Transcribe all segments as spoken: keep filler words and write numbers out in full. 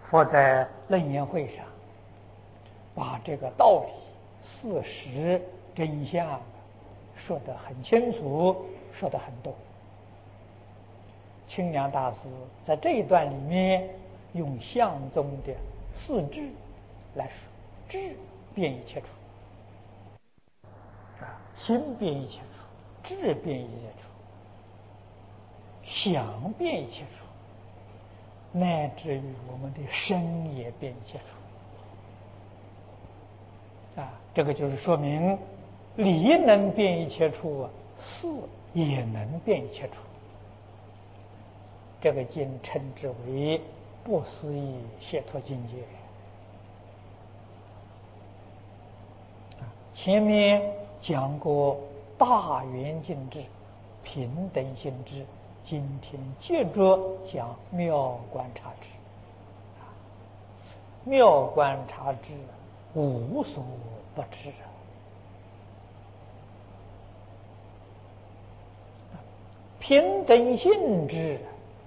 佛在楞严会上把这个道理、事实、真相说得很清楚，说得很多。清凉大师在这一段里面用相宗的四智来说，智辨一切处，啊，心辨一切处，智辨一切处，想辨一切处，乃至于我们的身也辨一切处。啊，这个就是说明理能辨一切处啊，事也能辨一切处。这个经称之为不思议解脱境界。前面讲过大圆镜智、平等性智，今天接着讲妙观察智。妙观察智无所不知。平等性智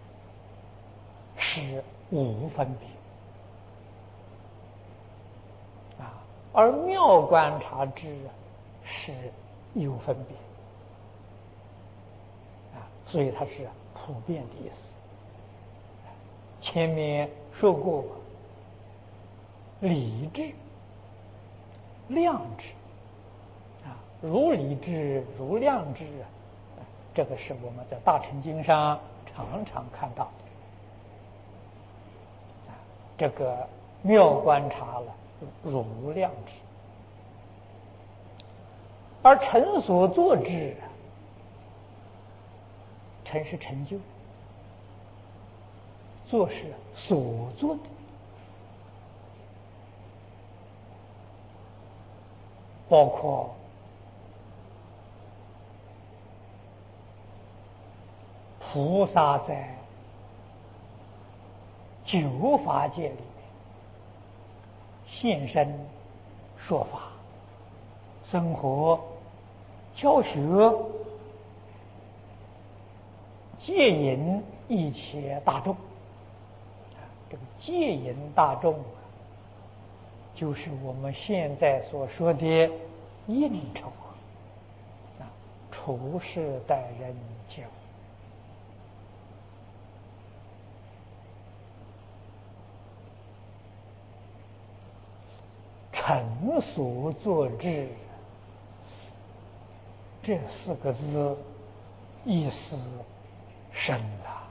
是无分别啊，而妙观察智是有分别啊，所以它是普遍的意思。前面说过，理智、量智啊，如理智如量智啊，这个是我们在大乘经上常常看到的。这个妙观察了如量智，而成所作智，成是成就，做是所做的。包括菩萨在九法界里面现身说法、生活、教学、戒引一切大众。这个戒引大众就是我们现在所说的应酬啊，处事待人接物。成所作智，这四个字意思深了。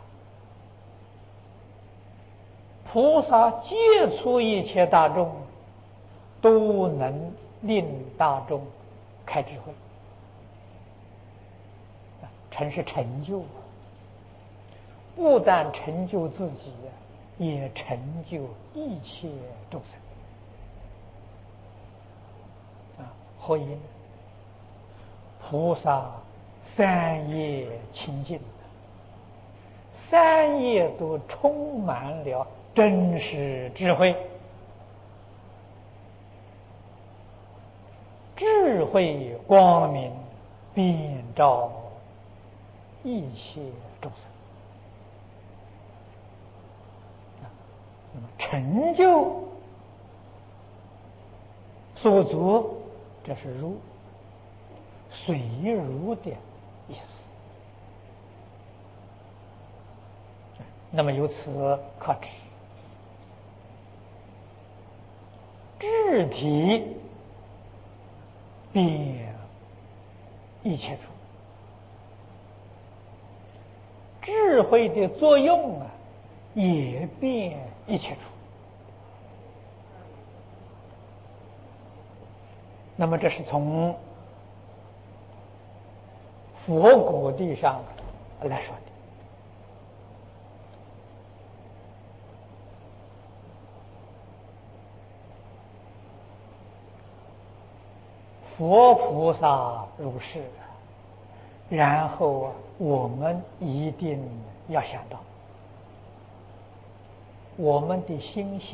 菩萨接触一切大众，都能令大众开智慧。成是成就，不但成就自己，也成就一切众生。何因？菩萨三业清净，三业都充满了真实智慧，智慧光明遍照一切众生。那么成就所作，这是如随如的意思。那么由此可知，智体遍一切处，智慧的作用啊，也遍一切处。那么这是从佛果地上来说的。佛菩萨如是，然后啊，我们一定要想到，我们的心性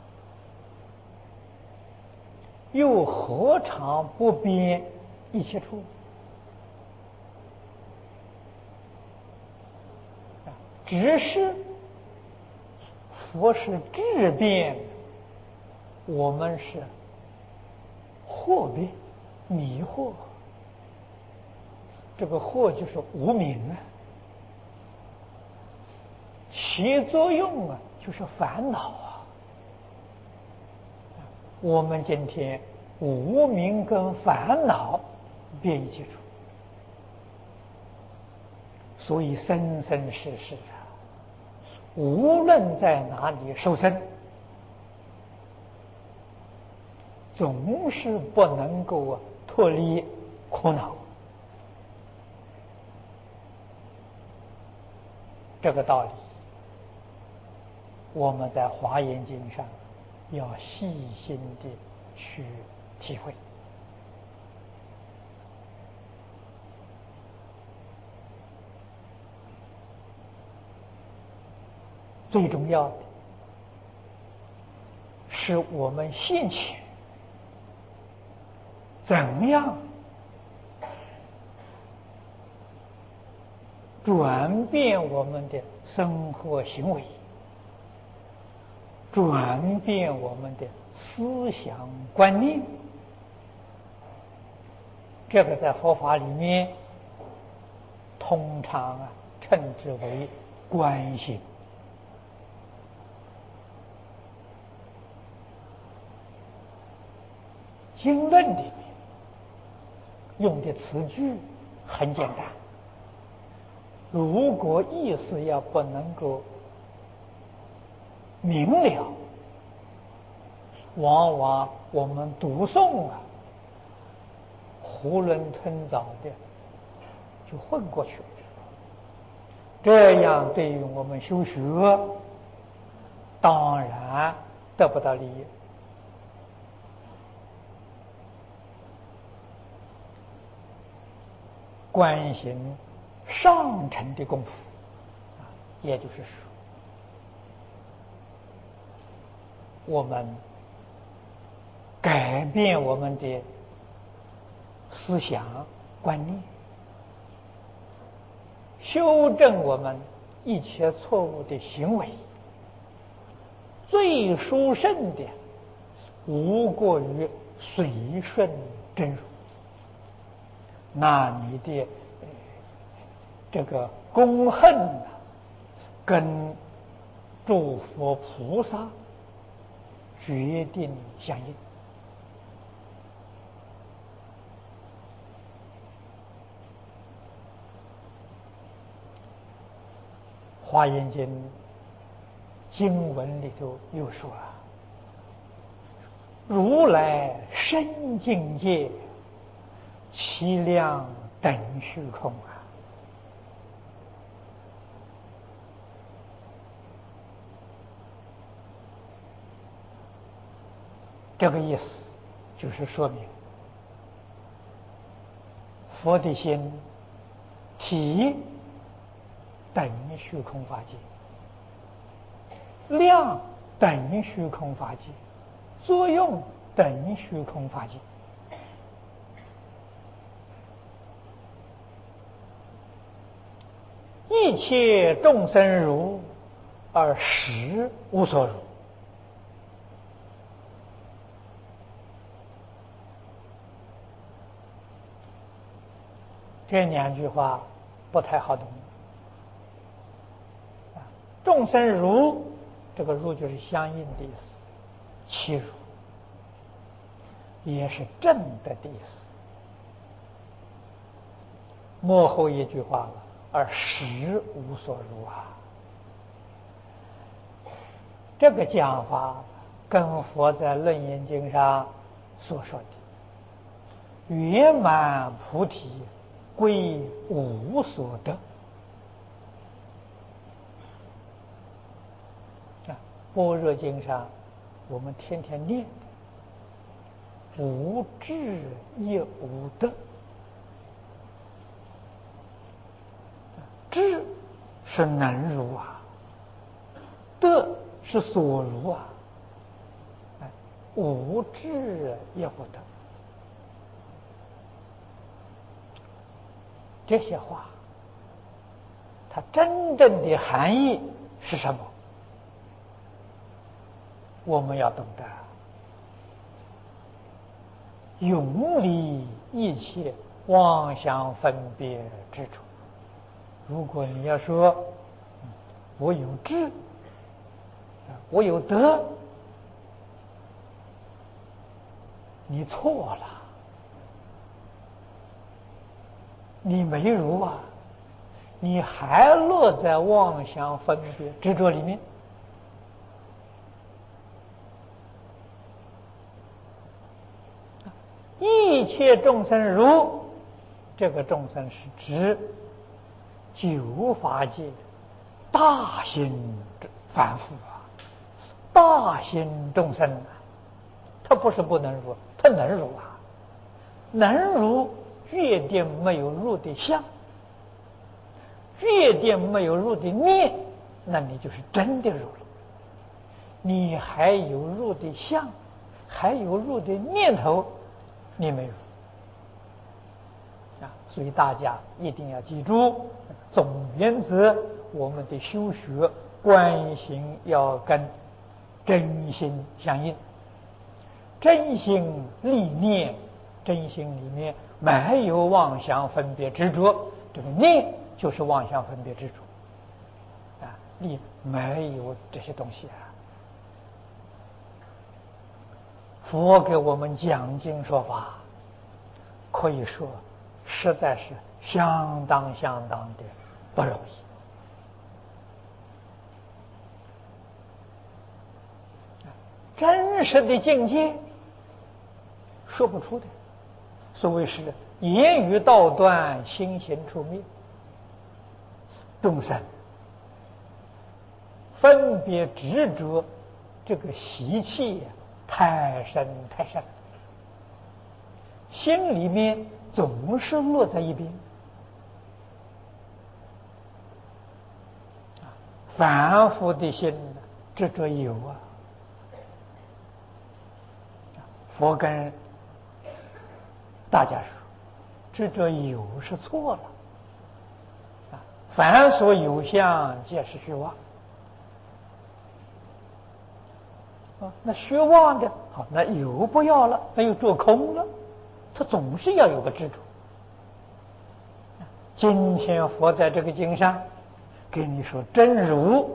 又何尝不遍一切处？只是佛是智辩，我们是惑辩，迷惑。这个惑就是无明啊，起作用啊就是烦恼啊。我们今天无明跟烦恼便于接触，所以生生世世啊，无论在哪里受生，总是不能够脱离苦恼。这个道理，我们在《华严经》上要细心的去体会。最重要的是我们现前怎么样转变我们的生活行为，转变我们的思想观念。这个在佛法里面通常啊称之为观心。经论里面用的词句很简单，如果意思要不能够明了，往往我们读诵啊囫囵吞枣的就混过去了，这样对于我们修学当然得不到利益。观行上乘的功夫，也就是说，我们改变我们的思想观念，修正我们一切错误的行为，最殊胜的无过于随顺真如。那你的这个功恨啊，跟诸佛菩萨决定相应。华严经经文里头又说啊，如来深境界，其量等虚空啊。这个意思就是说明佛的心体等于虚空法界，量等于虚空法界，作用等于虚空法界。一切众生如，而实无所如。这两句话不太好懂。众生如，这个如就是相应的意思，其如也是正德的意思。末后一句话了，而实无所如啊。这个讲法跟佛在《楞严经》上所说的圆满菩提归无所得啊，般若经上我们天天念的无智亦无得，智是能如啊，得是所如啊，无智亦不得。这些话它真正的含义是什么？ 我们要懂得永离一切妄想分别之处。如果你要说我有智，我有德，你错了，你没如啊，你还落在妄想分别执着里面。一切众生如，这个众生是指九法界大心凡夫啊，大心众生啊，他不是不能入，他能入啊，能入决定没有入的相，决定没有入的念，那你就是真的入了。你还有入的相，还有入的念头，你没入啊。所以大家一定要记住，总原则，我们的修学观行要跟真心相应，真心立念，真心里面没有妄想分别执着，这个念就是妄想分别执着啊，你没有这些东西啊。佛给我们讲经说法，可以说实在是相当相当的不容易。真实的境界说不出的，所谓是言语道断，心行处灭。众生分别执着这个习气太深太深，心里面总是落在一边，凡夫的心执着有啊。佛跟大家说，执着有是错了啊，凡所有相，皆是虚妄啊。那虚妄的好，那有不要了，那又做空了，他总是要有个执着。今天佛在这个经上给你说真如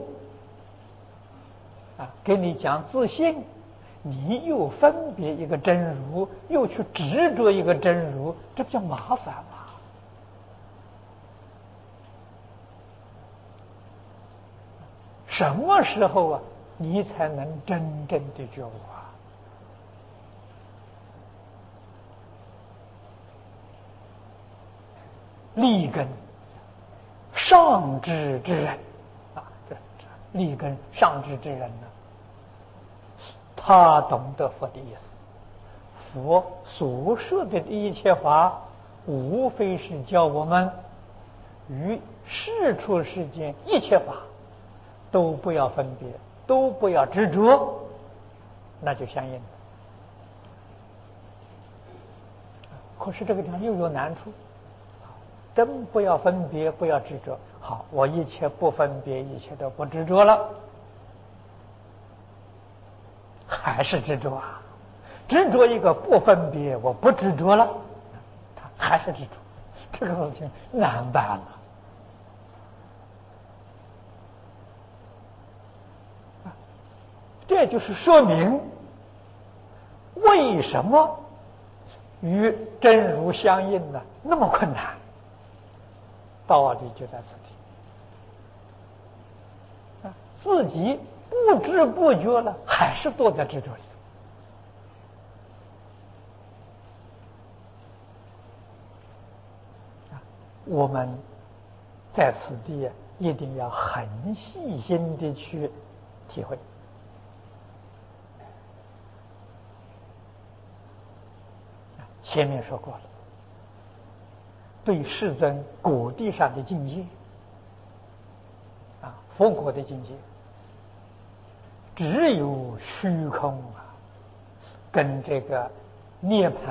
啊，给你讲自信，你又分别一个真如，又去执着一个真如，这不叫麻烦吗？什么时候啊，你才能真正的觉悟啊？立根上智之人啊，这这立根上智之人呢，他懂得佛的意思。佛所说的一切法，无非是叫我们与世出世间一切法都不要分别，都不要执着，那就相应了。可是这个地方又有难处，真不要分别，不要执着。好，我一切不分别，一切都不执着了，还是执着啊。执着一个不分别，我不执着了，他还是执着，这个事情难办了。这就是说明为什么与真如相应呢？那么困难，道理就在此地。自己不知不觉了，还是躲在执着里。我们在此地一定要很细心的去体会。前面说过了，对世尊果地上的境界啊，佛果的境界，只有虚空啊，跟这个涅槃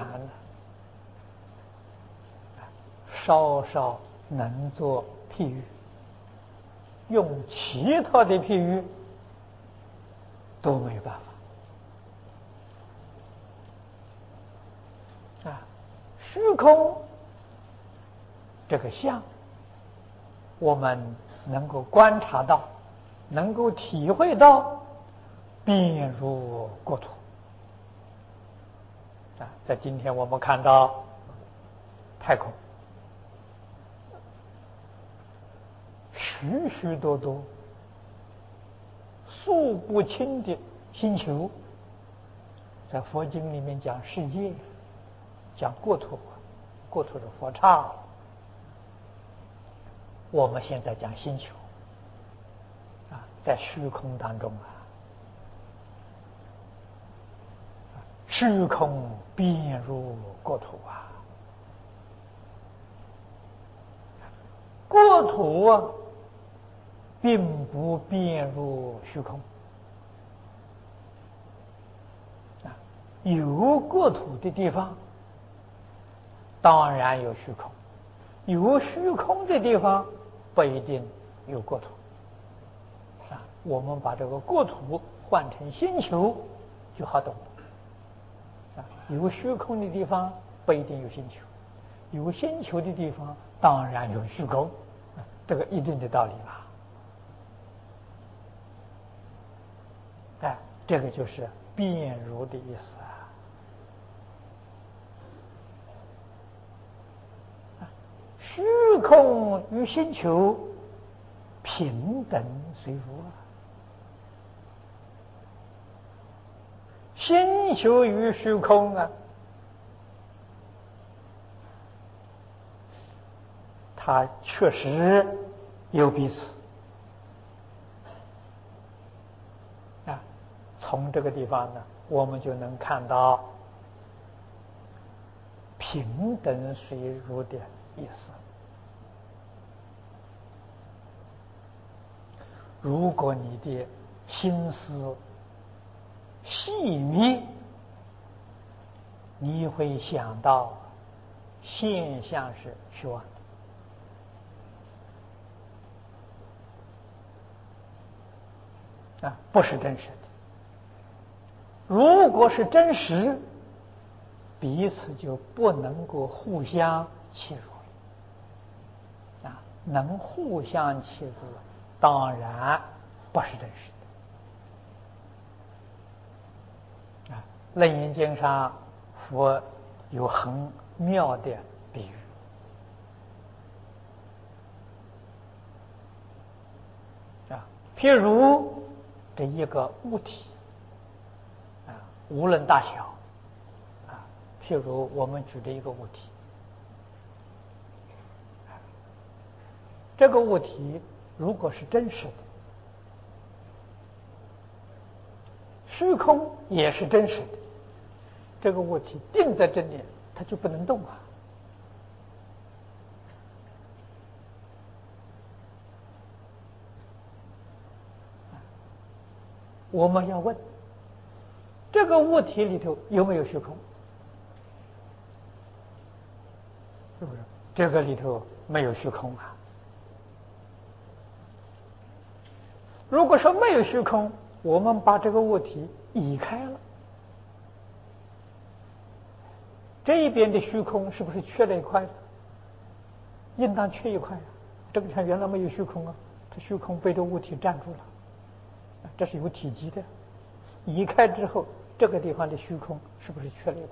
稍稍能做譬喻，用其他的譬喻都没办法。 虚空这个相，我们能够观察到，能够体会到，便如国土啊。在今天我们看到太空许许多多数不清的星球，在佛经里面讲世界，讲国土，国土的佛刹，我们现在讲星球啊，在虚空当中啊，虚空便如国土啊，国土啊并不便如虚空啊，有国土的地方当然有虚空，有虚空的地方不一定有国土啊。我们把这个国土换成星球就好懂了啊。有虚空的地方不一定有星球，有星球的地方当然有虚空，啊、这个一定的道理吧。哎，这个就是便如的意思啊。虚空与星球平等随如啊，星球与虚空啊，它确实有彼此啊。从这个地方呢，我们就能看到平等随如的意思。如果你的心思细密，你会想到现象是虚妄的啊，不是真实的。如果是真实，彼此就不能够互相欺辱啊，能互相欺辱，当然不是真实的啊。《楞严经》上佛有很妙的比喻啊，譬如这一个物体啊，无论大小啊，譬如我们举的一个物体，这个物体如果是真实的，虚空也是真实的，这个物体定在这里，它就不能动啊。我们要问，这个物体里头有没有虚空？是不是？这个里头没有虚空啊。如果说没有虚空，我们把这个物体移开了，这一边的虚空是不是缺了一块？应当缺一块啊。这个像原来没有虚空啊，这虚空被这物体占住了，这是有体积的。移开之后，这个地方的虚空是不是缺了一块？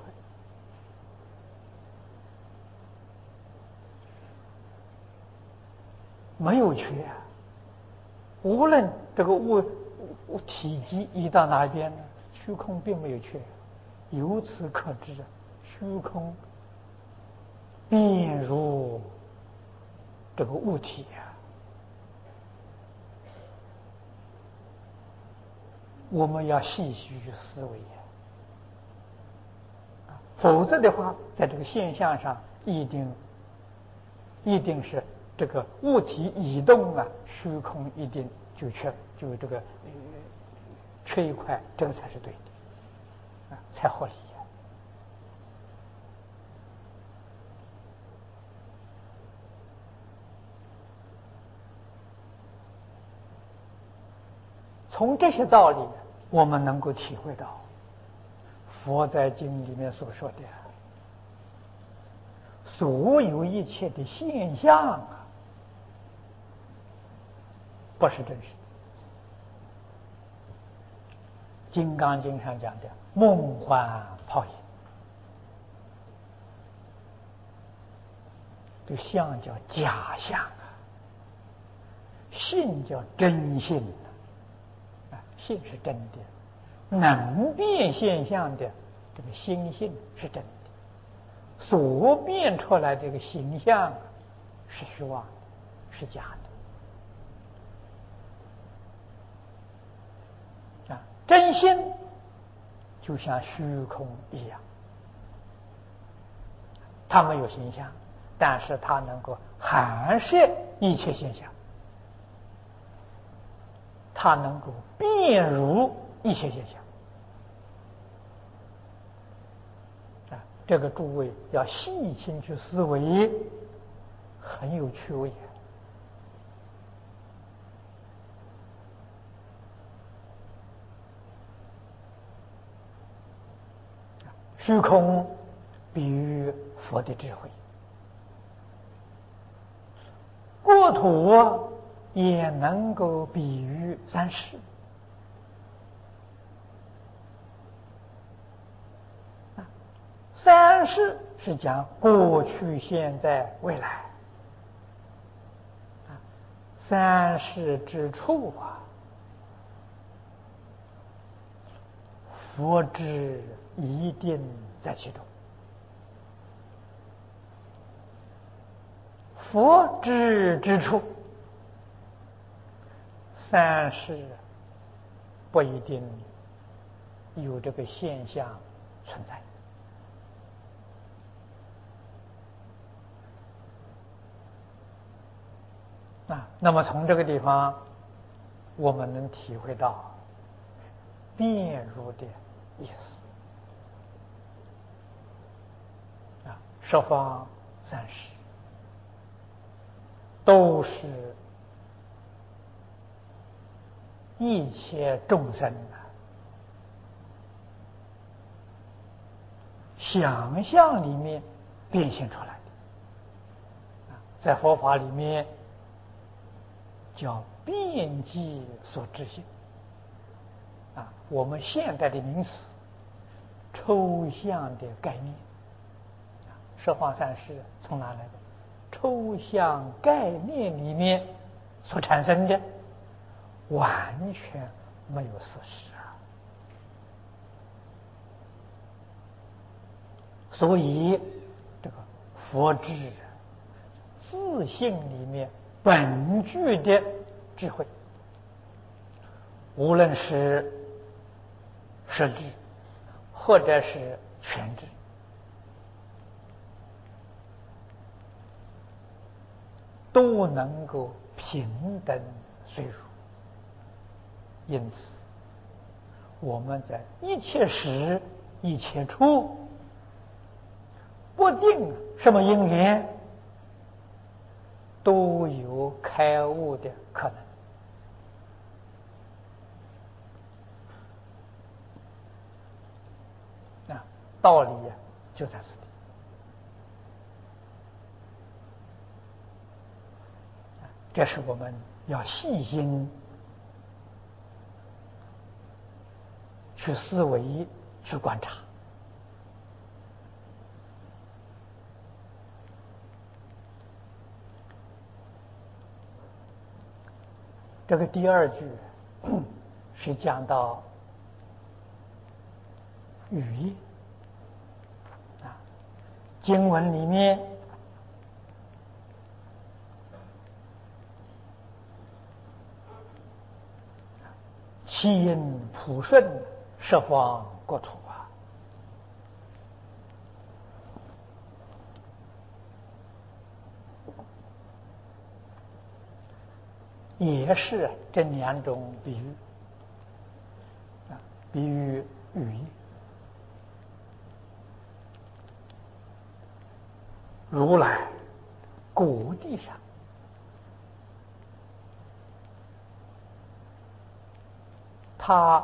没有缺啊。无论这个物物体积移到哪一边呢，虚空并没有缺。由此可知，虚空便如这个物体啊。我们要细细去思维呀，否则的话，在这个现象上一定一定是这个物体移动啊，虚空一定就缺，就这个、呃、缺一块，这个才是对的啊，才合理呀。从这些道理，我们能够体会到佛在经里面所说的所有一切的现象啊，不是真实。《金刚经》上讲的梦幻泡影，这相叫假相啊，性叫真性啊，性是真的，能变现象的这个心性是真的，所变出来这个形象是虚妄的，是假的啊。真心就像虚空一样，它没有形象，但是它能够含摄一切现象，它能够遍入一切现象啊！这个诸位要细心去思维，很有趣味。虚空比喻佛的智慧，国土也能够比喻三世。三世是讲过去、现在、未来。三世之处啊，佛智一定在其中。佛智之处，三世不一定有这个现象存在。啊，那么从这个地方，我们能体会到遍入的意思。啊，十方三世都是一切众生啊想象里面变现出来的。啊，在佛法里面叫遍计所知性。啊，我们现代的名词，抽象的概念。十方三世从哪来的？抽象概念里面所产生的，完全没有事实啊。所以这个佛智自性里面本具的智慧，无论是实智或者是全智，都能够平等随入。因此我们在一切时一切处，不定什么因缘，都有开悟的可能。啊，道理呀、啊、就在此地。这是我们要细心去思维、去观察。这个第二句是讲到语义啊，经文里面七因普顺，十方国土啊，也是这两种比喻啊，比喻语义。如来果地上，他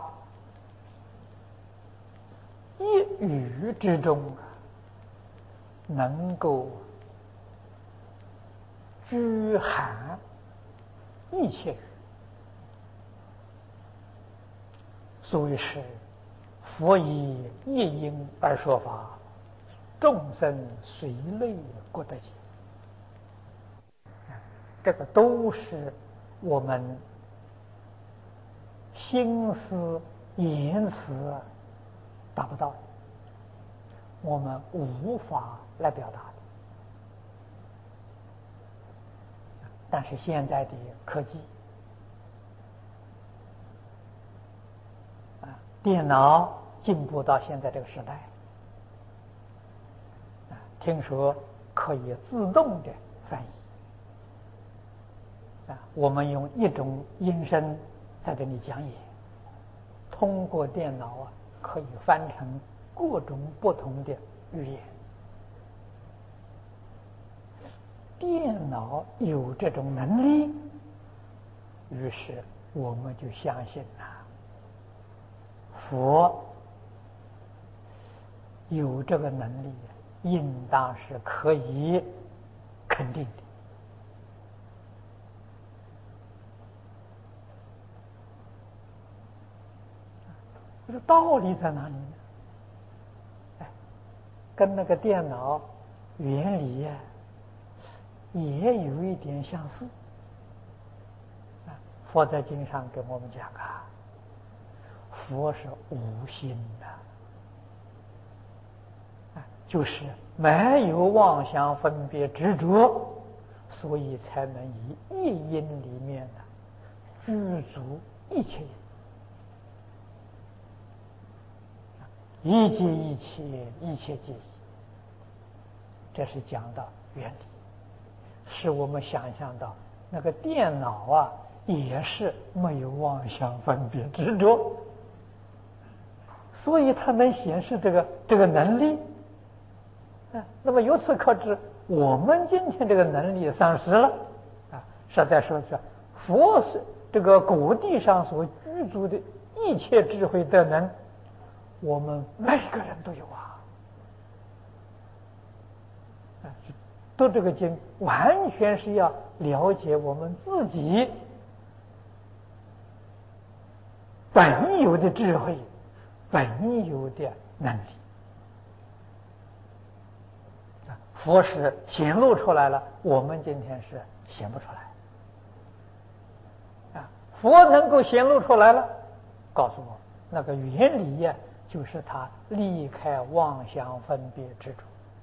一语之中能够居含一切语，所以是佛以一因而说法，众生随类各得解。这个都是我们心思言辞达不到的，我们无法来表达的。但是现在的科技啊，电脑进步到现在这个时代啊，听说可以自动的翻译啊，我们用一种音声在这里讲演，通过电脑啊，可以翻成各种不同的语言。电脑有这种能力，于是我们就相信啊，佛有这个能力，应当是可以肯定的。这个道理在哪里呢？哎，跟那个电脑原理呀、啊，也有一点相似。啊，佛在经上给我们讲啊，佛是无心的，啊，就是没有妄想分别执着，所以才能以一因里面的具足一切因，一切一切，一切皆一。这是讲到原理，使我们想象到那个电脑啊，也是没有妄想分别执着，所以它能显示这个这个能力。啊，那么由此可知，我们今天这个能力丧失了啊。实在说是佛是这个果地上所居住的一切智慧德能，我们每个人都有啊。啊，读这个经完全是要了解我们自己本有的智慧，本有的能力。佛是显露出来了，我们今天是显不出来啊。佛能够显露出来了，告诉我那个原理呀、啊，就是他离开妄想分别执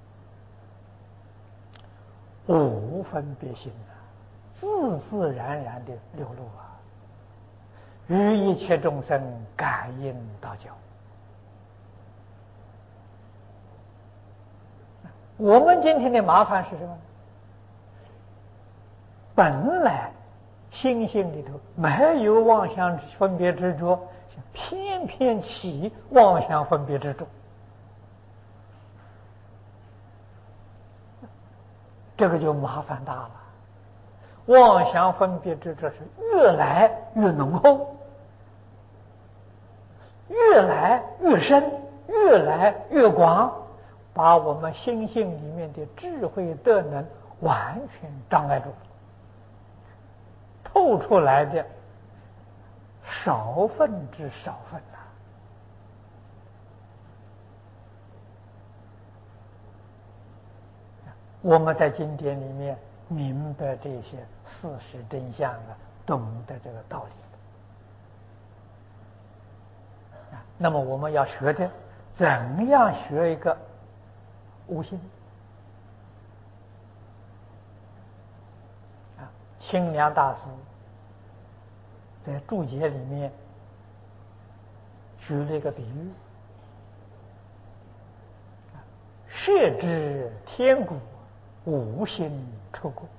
着，无分别心啊，自自然然的流露啊，与一切众生感应道交。我们今天的麻烦是什么呢？本来心性里头没有妄想分别执着，偏偏起妄想分别执着，这个就麻烦大了。妄想分别执着是越来越浓厚，越来越深，越来越广，把我们心性里面的智慧德能完全障碍住，透出来的少分之少分呐、啊。我们在经典里面明白这些事实真相啊，懂得这个道理啊。那么我们要学的，怎样学一个无心啊？清凉大师在注解里面举了一个比喻，设知天古，无心出故。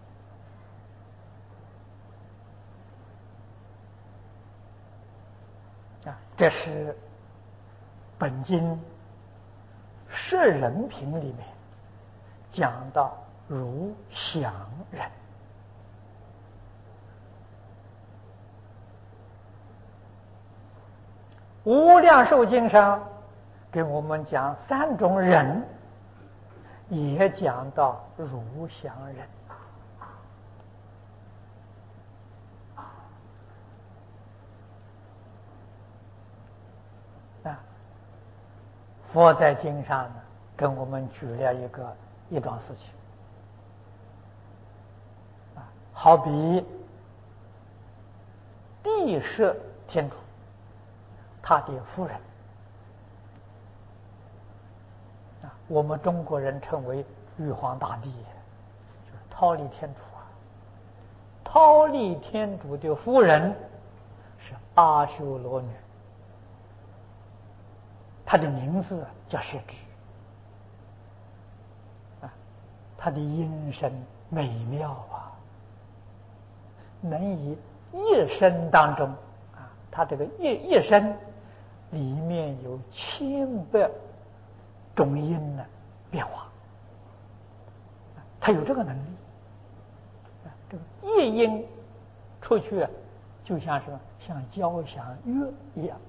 啊，这是本经摄人品里面讲到如想人。无量寿经上给我们讲三种人，也讲到如想人。 啊，佛在经上呢，跟我们举了一个一桩事情，啊，好比地摄天主，他的夫人，啊，我们中国人称为玉皇大帝，就是忉利天主啊。忉利天主的夫人是阿修罗女，她的名字叫摄支，啊，她的音声美妙啊，能以一声当中啊，她这个一一声里面有千百种音呢变化，她有这个能力。这个一音出去，就像什么？像交响乐一样。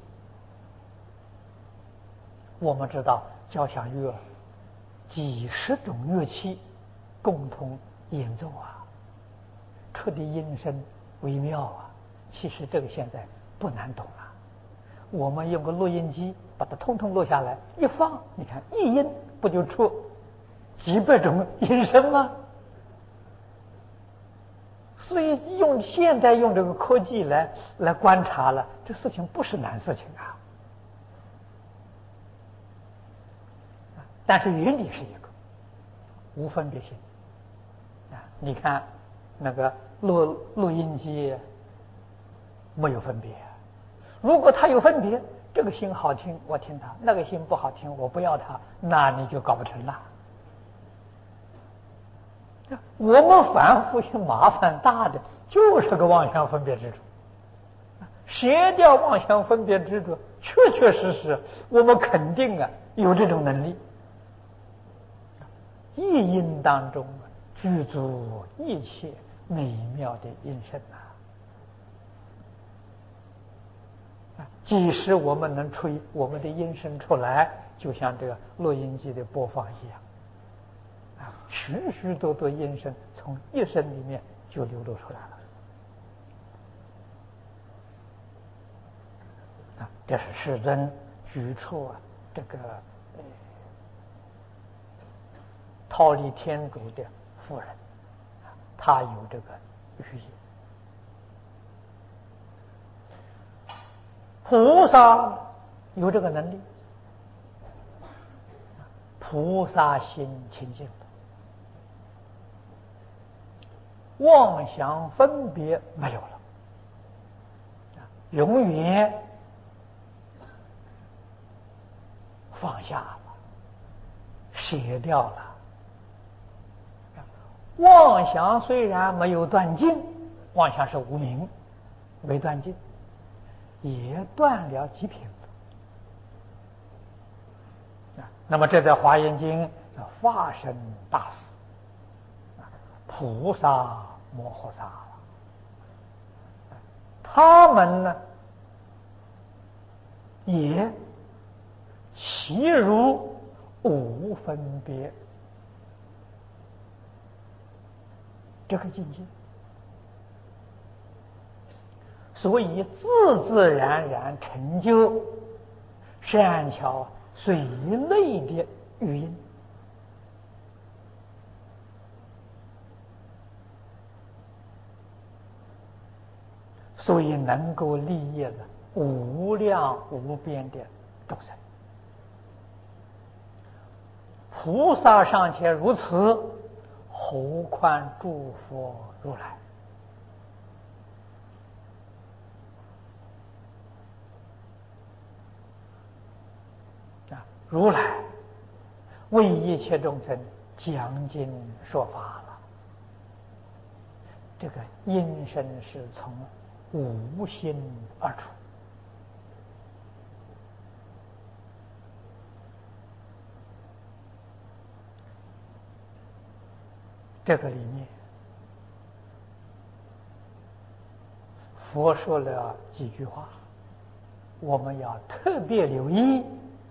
我们知道交响乐几十种乐器共同演奏啊，出的音声微妙啊。其实这个现在不难懂了，我们用个录音机把它通通录下来，一放，你看一音不就出几百种音声吗？所以用现在用这个科技来来观察了，这事情不是难事情啊。但是原理是一个，无分别心啊。你看那个录录音机没有分别，如果它有分别，这个心好听我听它，那个心不好听我不要它，那你就搞不成了。我们凡夫心麻烦大的就是个妄想分别执着，舍掉妄想分别执着，确确实实我们肯定啊有这种能力。一音当中具足一切美妙的音声啊！即使我们能吹我们的音声出来，就像这个录音机的播放一样啊，许许多多音声从一声里面就流露出来了啊！这是世尊举出啊这个呃忉利天主的夫人，她有这个语言。菩萨有这个能力，菩萨心清净的，妄想分别没有了，永远放下了，舍掉了。妄想虽然没有断尽，妄想是无明，没断尽，也断了几品。那么这在华严经叫化身大士，菩萨摩诃萨，他们呢也其如无分别这个境界，所以自自然然成就善巧随类的语音。所以能够利益了无量无边的众生。菩萨尚且如此，何况诸佛如来？啊，如来为一切众生讲经说法了，这个音声是从无心而出。这个里面，佛说了几句话，我们要特别留意，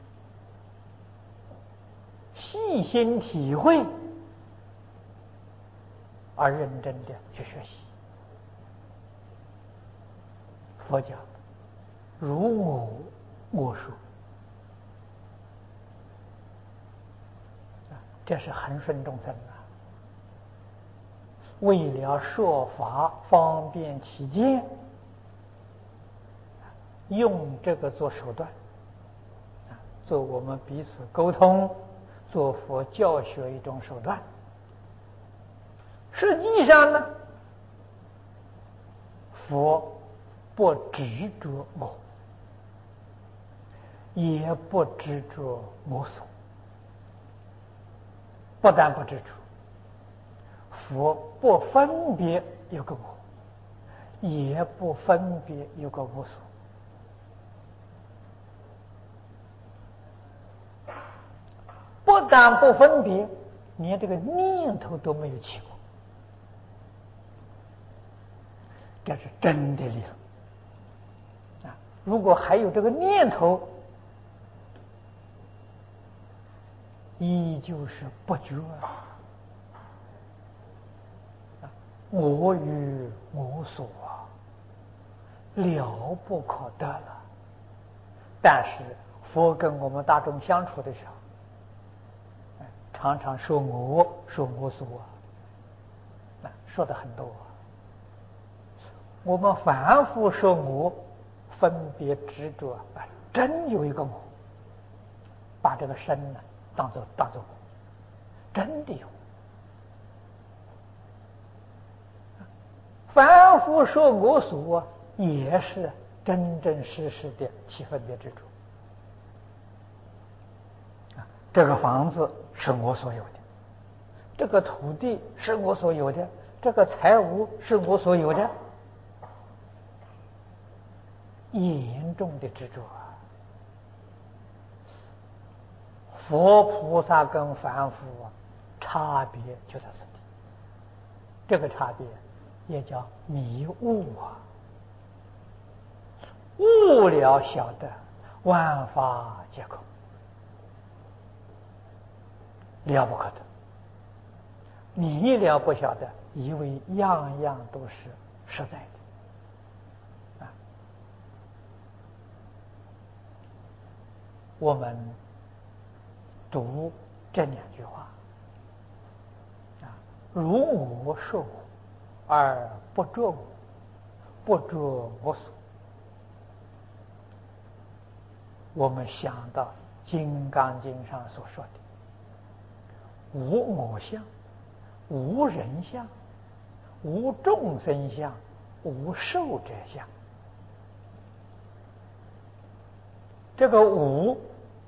细心体会，而认真的去学习。佛讲，如我我说， 这是恒顺众生啊。为了说法方便起见，用这个做手段，啊，做我们彼此沟通、做佛教学一种手段。实际上呢，佛不执着我，也不执着我所，不但不执着，佛不分别有个我，也不分别有个我所。不但不分别，连这个念头都没有起过，这是真的理论啊！如果还有这个念头，依旧是不觉啊，我与我所啊，了不可得了。但是佛跟我们大众相处的时候，常常说我说我所啊，说的很多啊。我们反复说我，分别执着啊，真有一个我，把这个身呢当做当做我，真的有。反复说我所，也是真真实实的起分别执着。这个房子是我所有的，这个土地是我所有的，这个财物是我所有的，严重的执着啊！佛菩萨跟凡夫啊，差别就在这里。这个差别也叫迷悟啊，悟了晓得万法皆空，了不可得。迷了不晓得，以为样样都是实在的啊。我们读这两句话啊，如我说我，而不着我，不着我所。我们想到《金刚经》上所说的无我相、无人相、无众生相、无寿者相。这个无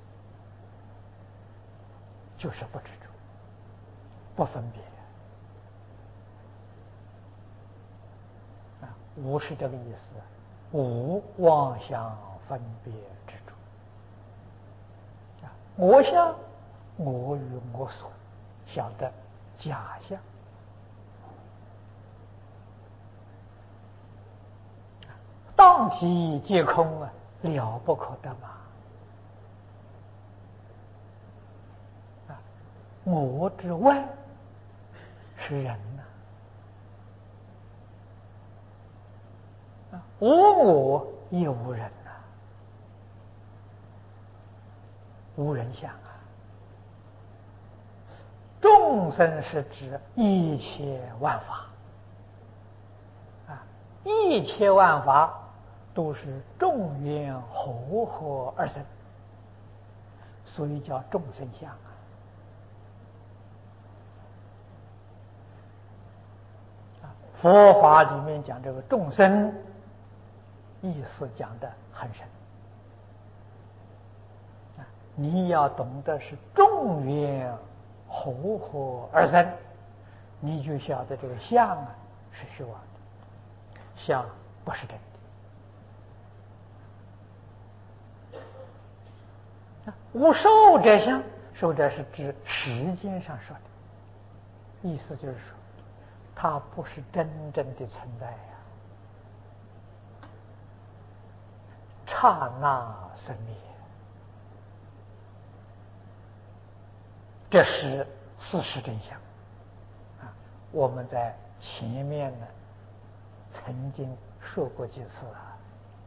就是不执着，不分别啊，无是这个意思，无妄想分别执着啊，我相我与我所晓得假相，当体皆空啊，了不可得嘛！啊，我之外是人呐、啊，啊，无我亦无人呐、啊，无人相啊。众生是指一切万法啊，一切万法都是众缘和合而生，所以叫众生相啊。佛法里面讲这个众生，意思讲的很深啊，你要懂得是众缘和合而生，你就晓得这个相啊是虚妄的，相不是真的。无寿者相，寿者是指时间上说的，意思就是说它不是真正的存在呀、啊，刹那生灭，这是事实真相啊！我们在前面呢曾经说过几次啊，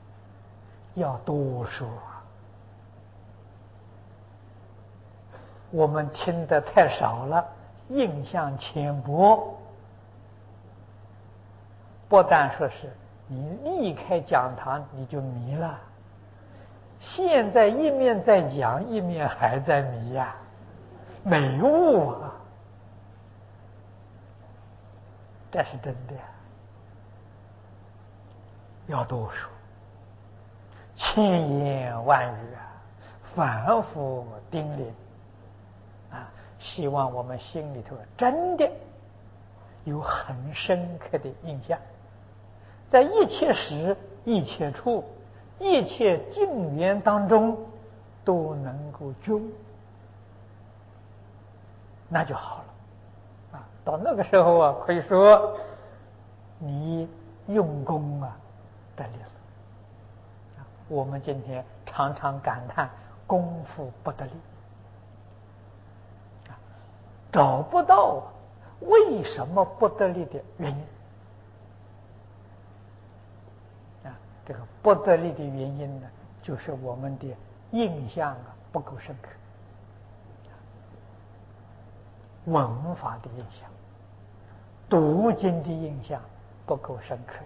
要多说啊。 我们听得太少了，印象浅薄。不但说是你离开讲堂你就迷了，现在一面在讲，一面还在迷呀、啊，没悟啊，这是真的呀。要多说，千言万语啊，反复叮咛啊，希望我们心里头真的有很深刻的印象，在一切时、一切处、一切境缘当中都能够觉悟，那就好了啊。到那个时候啊，可以说你用功啊得力了。我们今天常常感叹功夫不得力，找不到为什么不得力的原因啊。这个不得力的原因呢，就是我们的印象啊不够深刻，文法的印象、读经的印象不够深刻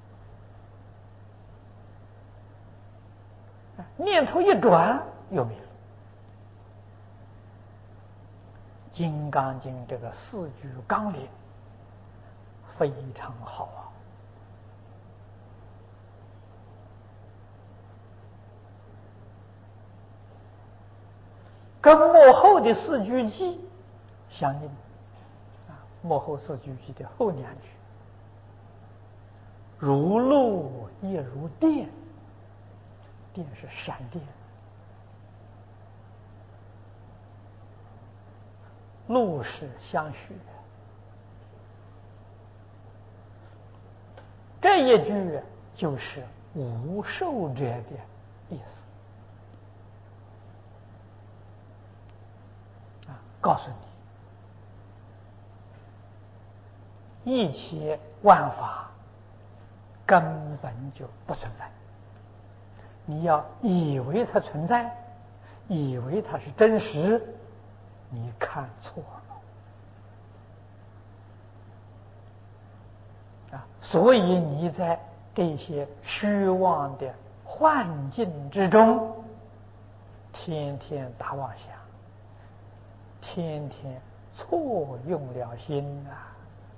啊。念头一转又没了。《金刚经》这个四句纲领非常好啊，跟幕后的四句偈相应啊。幕后四句偈的后两句，如露亦如电，电是闪电，露是相续的。这一句就是无受者的意思啊，告诉你，一切万法根本就不存在。你要以为它存在，以为它是真实，你看错了啊！所以你在这些虚妄的幻境之中，天天打妄想，天天错用了心啊！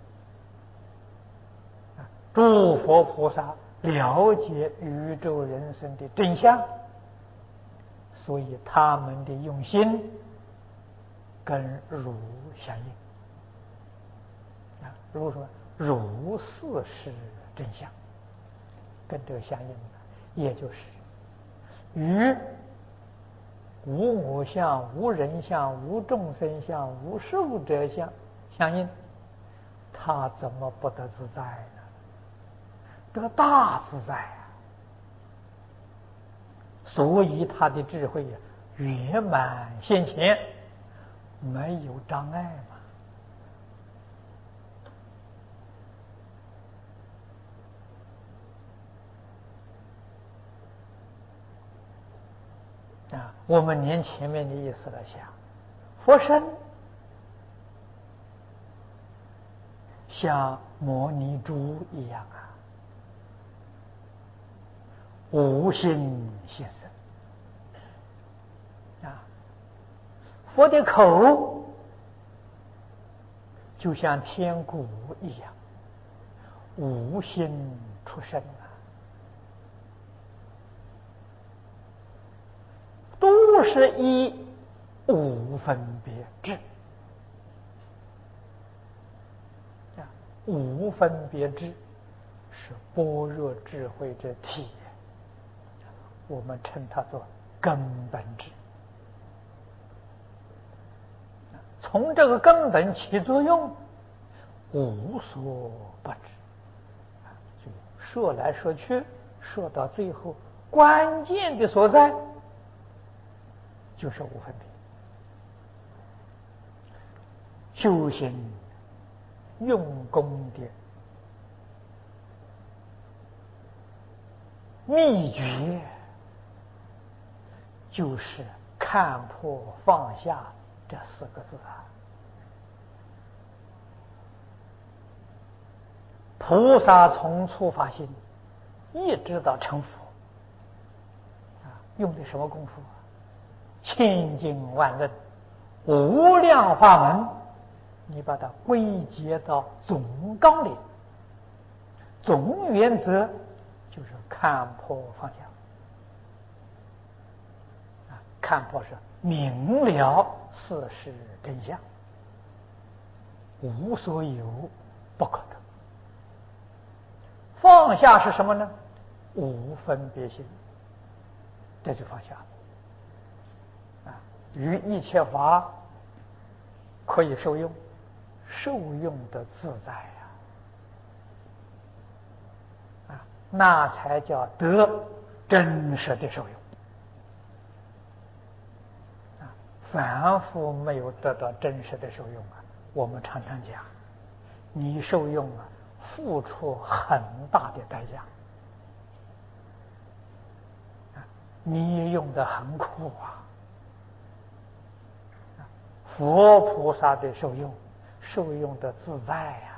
诸佛菩萨了解宇宙人生的真相，所以他们的用心跟儒相应啊。儒说儒事是真相，跟这个相应的，也就是与无我相、无人相、无众生相、无寿者相相应，他怎么不得自在呢？得大自在啊！所以他的智慧啊圆满现前，没有障碍嘛。啊，我们连前面的意思来想，佛身像摩尼珠一样啊，无心现身啊。佛的口就像天鼓一样，无心出声啊，都是以无分别智啊。无分别智是般若智慧之体，我们称它做根本智。从这个根本起作用，无所不知。就说来说去，说到最后，关键的所在就是无分别。修行用功的秘诀，就是看破放下这四个字啊。菩萨从初发心，一直到成佛，啊，用的什么功夫啊？千经万论，无量法门，你把它归结到总纲领，总原则就是看破放下。啊，看破是明了事实真相，无所有，不可得。放下是什么呢？无分别心，这就放下啊。于一切法可以受用，受用的自在呀，啊，那才叫得真实的受用啊。凡夫没有得到真实的受用啊，我们常常讲，你受用啊，付出很大的代价。你用的很苦啊！佛菩萨的受用，受用的自在呀、